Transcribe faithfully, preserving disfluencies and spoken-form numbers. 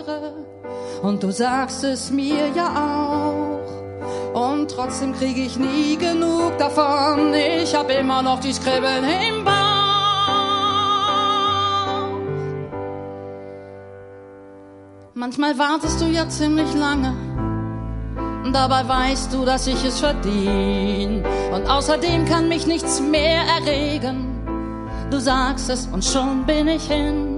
andere. Und du sagst es mir ja auch. Und trotzdem krieg ich nie genug davon. Ich hab immer noch die Kribbeln im Bauch. Manchmal wartest du ja ziemlich lange. Dabei weißt du, dass ich es verdien. Und außerdem kann mich nichts mehr erregen. Du sagst es und schon bin ich hin.